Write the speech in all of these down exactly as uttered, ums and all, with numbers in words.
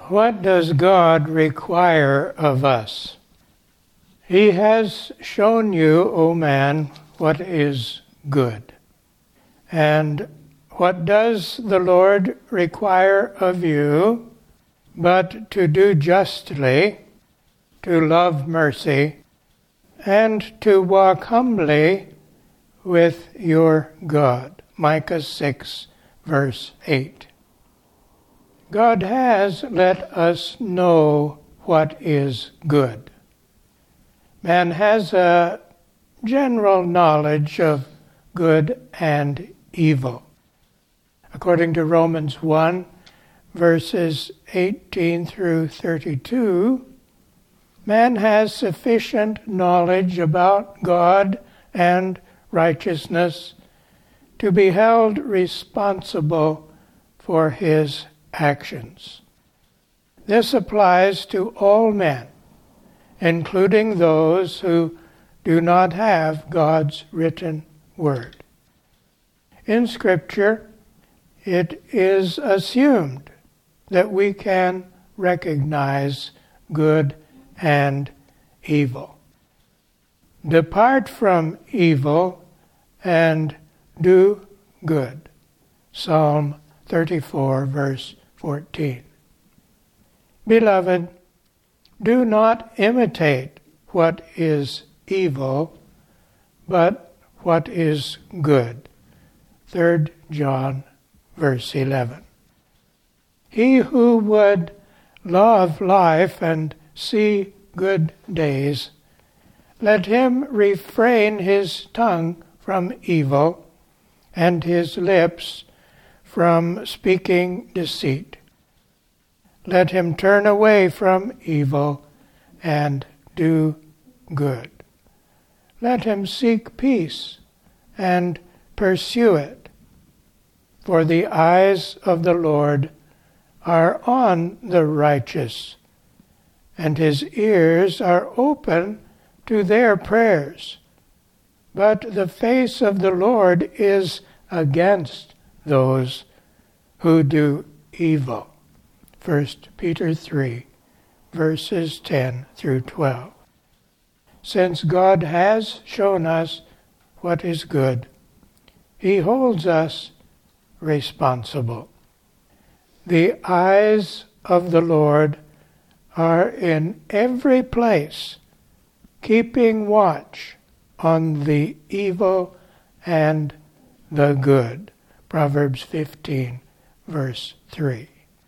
What does God require of us? He has shown you, O man, what is good. And what does the Lord require of you but to do justly, to love mercy, and to walk humbly with your God? Micah six, verse eight. God has let us know what is good. Man has a general knowledge of good and evil. According to Romans one, verses eighteen through thirty-two, man has sufficient knowledge about God and righteousness to be held responsible for his actions. This applies to all men, including those who do not have God's written word. In Scripture, it is assumed that we can recognize good and evil. Depart from evil and do good. Psalm thirty-four, verse fourteen. Beloved, do not imitate what is evil, but what is good. Third John, verse eleven. He who would love life and see good days, let him refrain his tongue from evil and his lips from speaking deceit. Let him turn away from evil and do good. Let him seek peace and pursue it. For the eyes of the Lord are on the righteous, and his ears are open to their prayers. But the face of the Lord is against those who do evil. First Peter three, verses ten through twelve. Since God has shown us what is good, he holds us responsible. The eyes of the Lord are in every place, keeping watch on the evil and the good. Proverbs fifteen, verse three.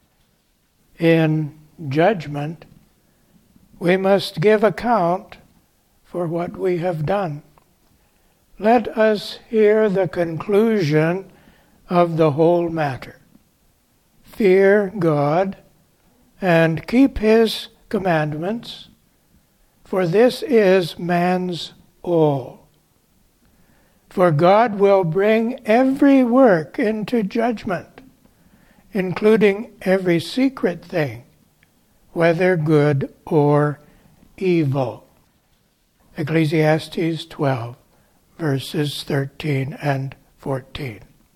In judgment, we must give account for what we have done. Let us hear the conclusion of the whole matter. Fear God and keep his commandments, for this is man's all. For God will bring every work into judgment, including every secret thing, whether good or evil. Ecclesiastes twelve, verses thirteen and fourteen.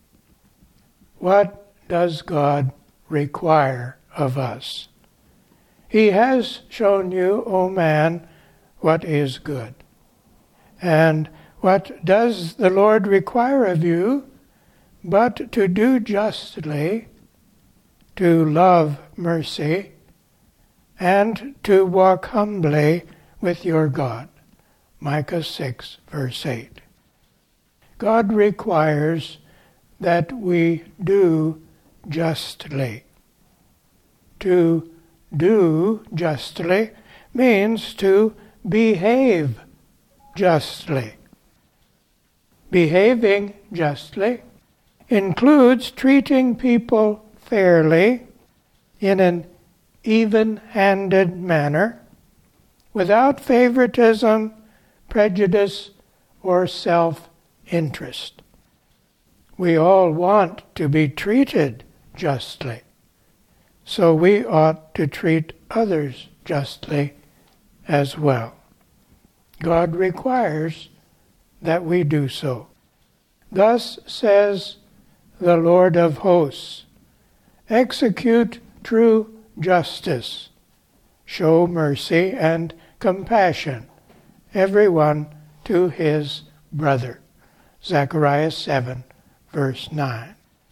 What does God require of us? He has shown you, O man, what is good. And what does the Lord require of you but to do justly, to love mercy, and to walk humbly with your God? Micah six, verse eight. God requires that we do justly. To do justly means to behave justly. Behaving justly includes treating people fairly in an even-handed manner, without favoritism, prejudice, or self-interest. We all want to be treated justly, so we ought to treat others justly as well. God requires that we do so. Thus says the Lord of hosts, execute true justice. Show mercy and compassion, everyone to his brother. Zechariah seven, verse nine.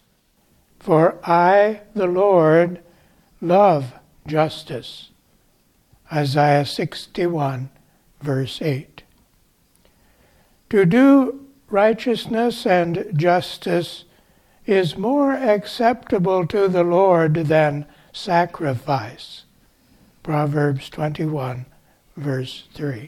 For I, the Lord, love justice. Isaiah sixty-one, verse eight. To do righteousness and justice is more acceptable to the Lord than sacrifice. Proverbs twenty-one, verse three.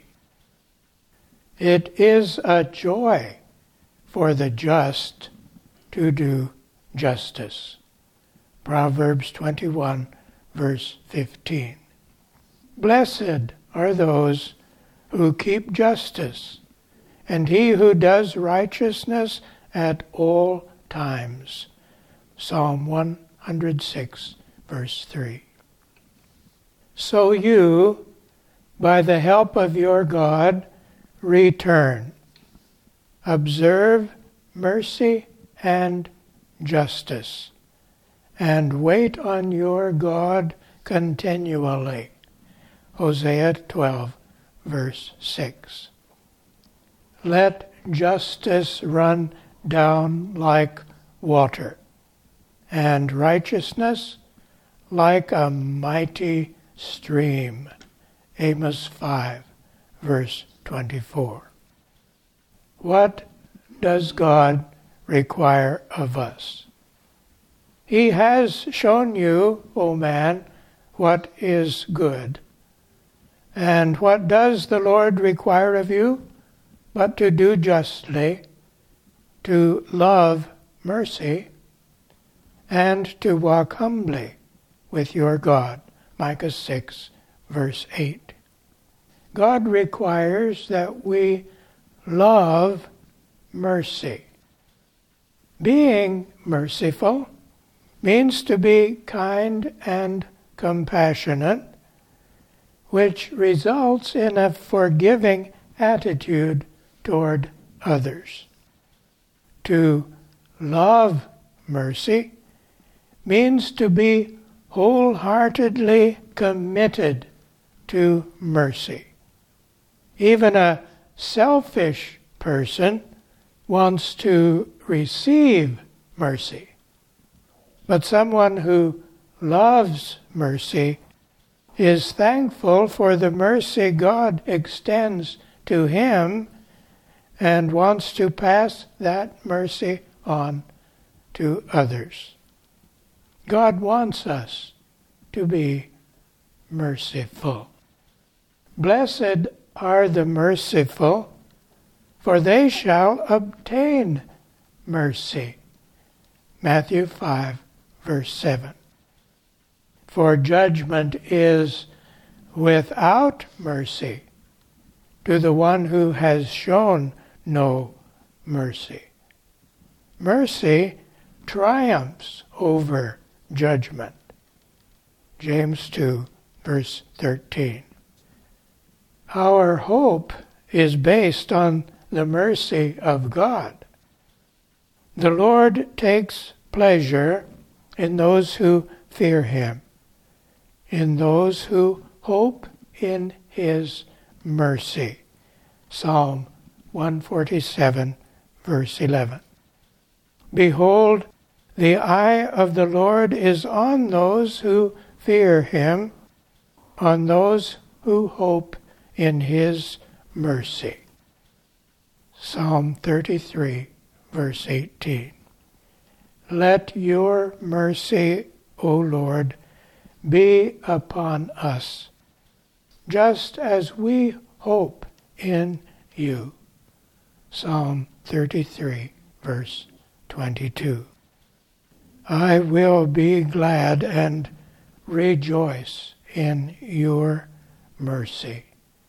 It is a joy for the just to do justice. Proverbs twenty-one, verse fifteen. Blessed are those who keep justice, and he who does righteousness at all times. Psalm one hundred six, verse three. So you, by the help of your God, return. Observe mercy and justice, and wait on your God continually. Hosea twelve, verse six. Let justice run down like water, and righteousness like a mighty stream. Amos five, verse twenty-four. What does God require of us? He has shown you, O man, what is good. And what does the Lord require of you? But to do justly, to love mercy, and to walk humbly with your God. Micah six, verse eight. God requires that we love mercy. Being merciful means to be kind and compassionate, which results in a forgiving attitude toward others. To love mercy means to be wholeheartedly committed to mercy. Even a selfish person wants to receive mercy. But someone who loves mercy is thankful for the mercy God extends to him and wants to pass that mercy on to others. God wants us to be merciful. Blessed are the merciful, for they shall obtain mercy. Matthew five, verse seven. For judgment is without mercy to the one who has shown no mercy. Mercy triumphs over judgment. James two, verse thirteen. Our hope is based on the mercy of God. The Lord takes pleasure in those who fear him, in those who hope in his mercy. Psalm one forty-seven, verse eleven. Behold, the eye of the Lord is on those who fear him, on those who hope in his mercy. Psalm thirty-three, verse eighteen. Let your mercy, O Lord, be upon us, just as we hope in you. Psalm thirty-three, verse twenty-two. I will be glad and rejoice in your mercy.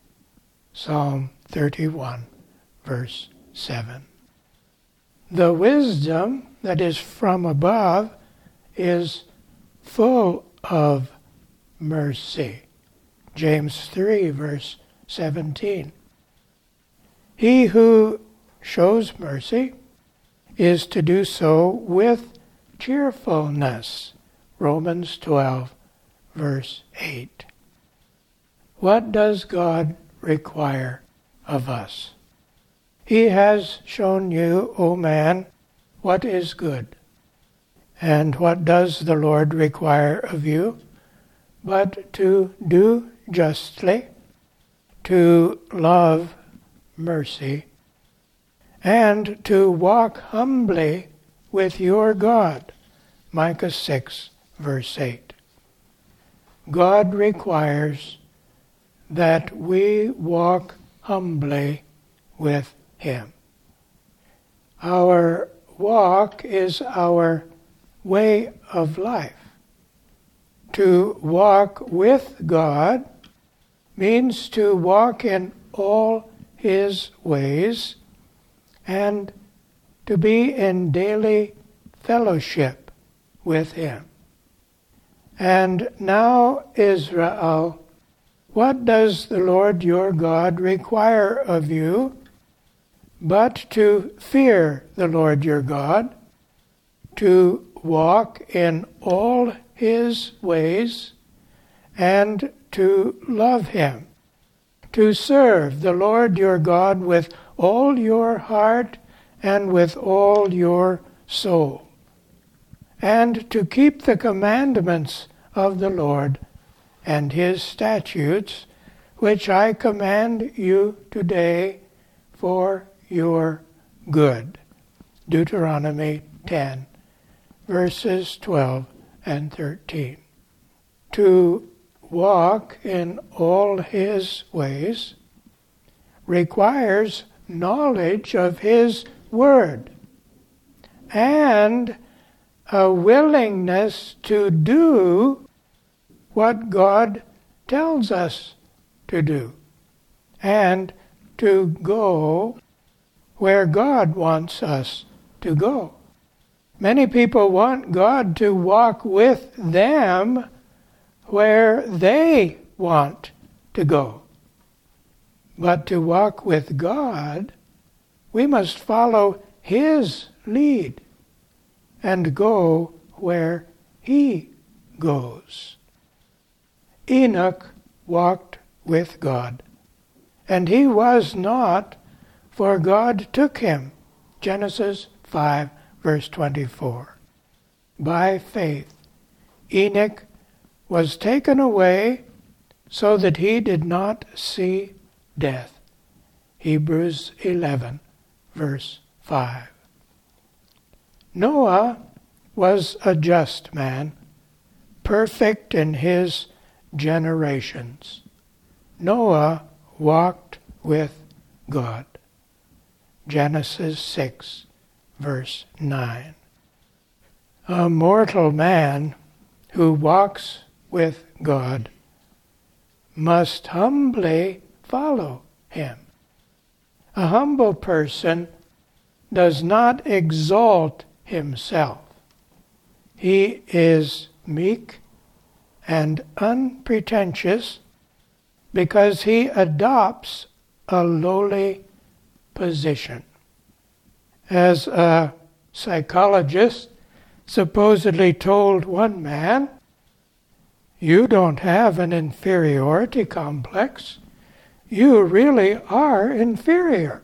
Psalm thirty-one, verse seven. The wisdom that is from above is full of mercy. James three, verse seventeen. He who shows mercy is to do so with cheerfulness. Romans twelve, verse eight. What does God require of us? He has shown you, O man, what is good. And what does the Lord require of you? But to do justly, to love mercy, and to walk humbly with your God. Micah six, verse eight. God requires that we walk humbly with Him. Our walk is our way of life. To walk with God means to walk in all His ways and to be in daily fellowship with Him. And now, Israel, what does the Lord your God require of you but to fear the Lord your God, to walk in all His ways, and to love Him, to serve the Lord your God with all your heart and with all your soul, and to keep the commandments of the Lord and His statutes, which I command you today for your good. Deuteronomy ten, verses twelve and thirteen. To walk in all His ways requires knowledge of His Word and a willingness to do what God tells us to do and to go where God wants us to go. Many people want God to walk with them where they want to go. But to walk with God, we must follow His lead and go where He goes. Enoch walked with God, and he was not, for God took him. Genesis five, verse twenty-four. By faith, Enoch was taken away so that he did not see death. Hebrews eleven, verse five. Noah was a just man, perfect in his generations. Noah walked with God. Genesis six, verse nine. A mortal man who walks with God must humbly follow Him. A humble person does not exalt himself. He is meek and unpretentious because he adopts a lowly position. As a psychologist supposedly told one man, "You don't have an inferiority complex. You really are inferior."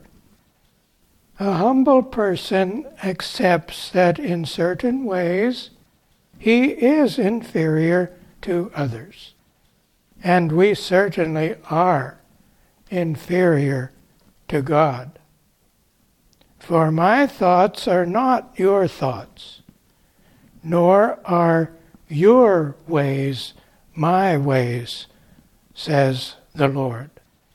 A humble person accepts that in certain ways he is inferior to others. And we certainly are inferior to God. For my thoughts are not your thoughts, nor are your ways my ways, says the Lord.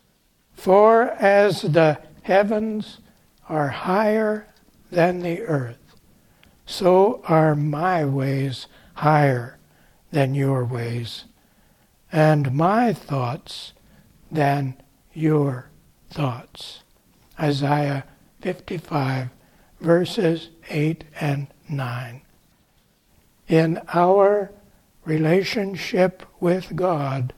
For as the heavens are higher than the earth, so are my ways higher than your ways, and my thoughts than your thoughts. Isaiah fifty-five, verses eight and nine. In our relationship with God,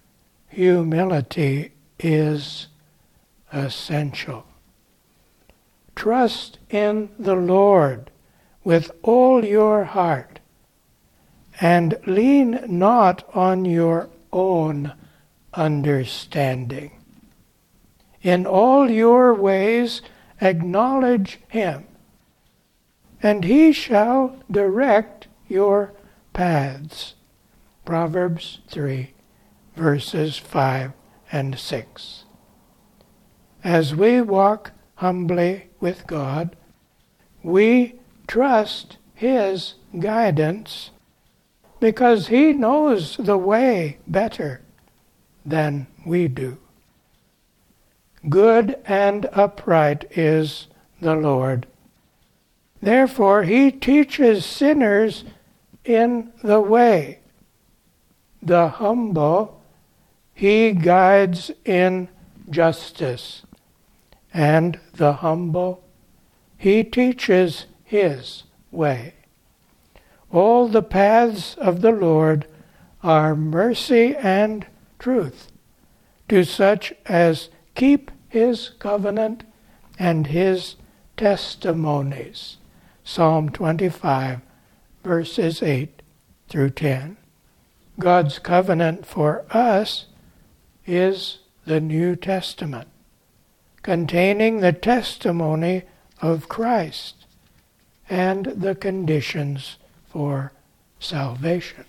humility is essential. Trust in the Lord with all your heart, And lean not on your own understanding. In all your ways acknowledge him, and he shall direct your paths. Proverbs three, verses five and six. As we walk humbly with God, we trust his guidance because he knows the way better than we do. Good and upright is the Lord. Therefore he teaches sinners in the way. The humble he guides in justice, and the humble he teaches his way. All the paths of the Lord are mercy and truth to such as keep his covenant and his testimonies. Psalm twenty-five, verses eight through ten. God's covenant for us is the New Testament, containing the testimony of Christ and the conditions for salvation.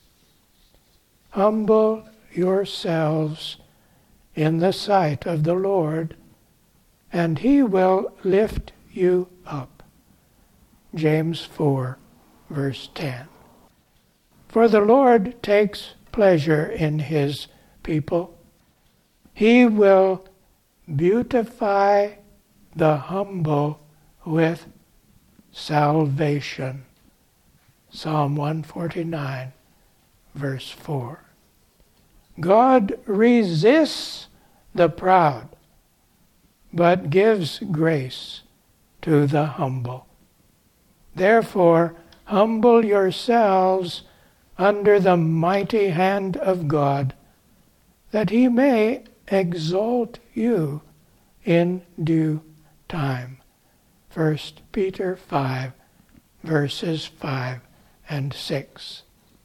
Humble yourselves in the sight of the Lord, and he will lift you up. James four, verse ten. For the Lord takes pleasure in his people. He will beautify the humble with salvation. Psalm one forty-nine, verse four. God resists the proud, but gives grace to the humble. Therefore, humble yourselves under the mighty hand of God, that he may exalt you in due time. First Peter five, verses five and six.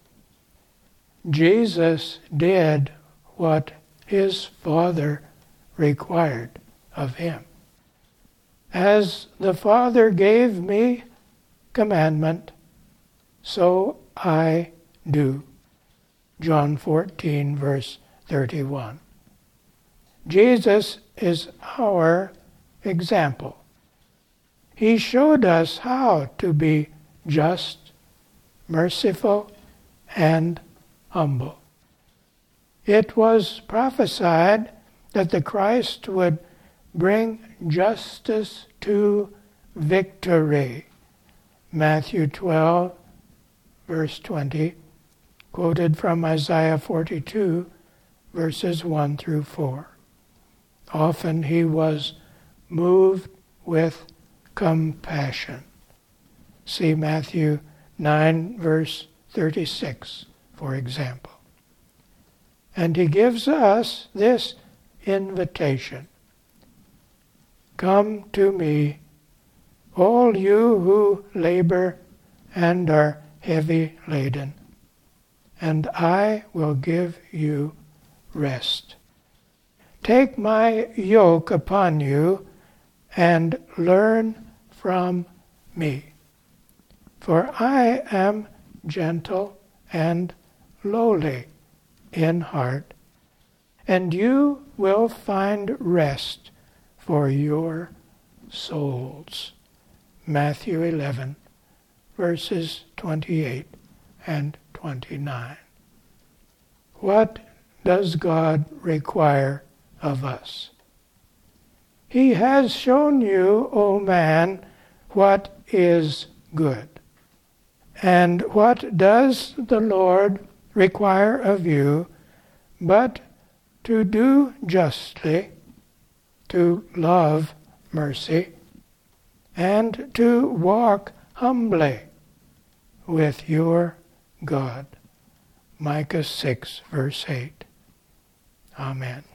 Jesus did what his Father required of him. As the Father gave me commandment, so I do. John fourteen, verse thirty-one. Jesus is our example. He showed us how to be just, merciful, and humble. It was prophesied that the Christ would bring justice to victory. Matthew twelve, verse twenty, quoted from Isaiah forty-two, verses one through four. Often he was moved with compassion. See Matthew nine, verse thirty-six, for example. And he gives us this invitation. Come to me, all you who labor and are heavy laden, and I will give you rest. Take my yoke upon you and learn from me, for I am gentle and lowly in heart, and you will find rest for your souls. Matthew eleven, verses twenty-eight and twenty-nine. What does God require of us? He has shown you, O man, what is good. And what does the Lord require of you but to do justly, to love mercy, and to walk humbly with your God. Micah six, verse eight. Amen.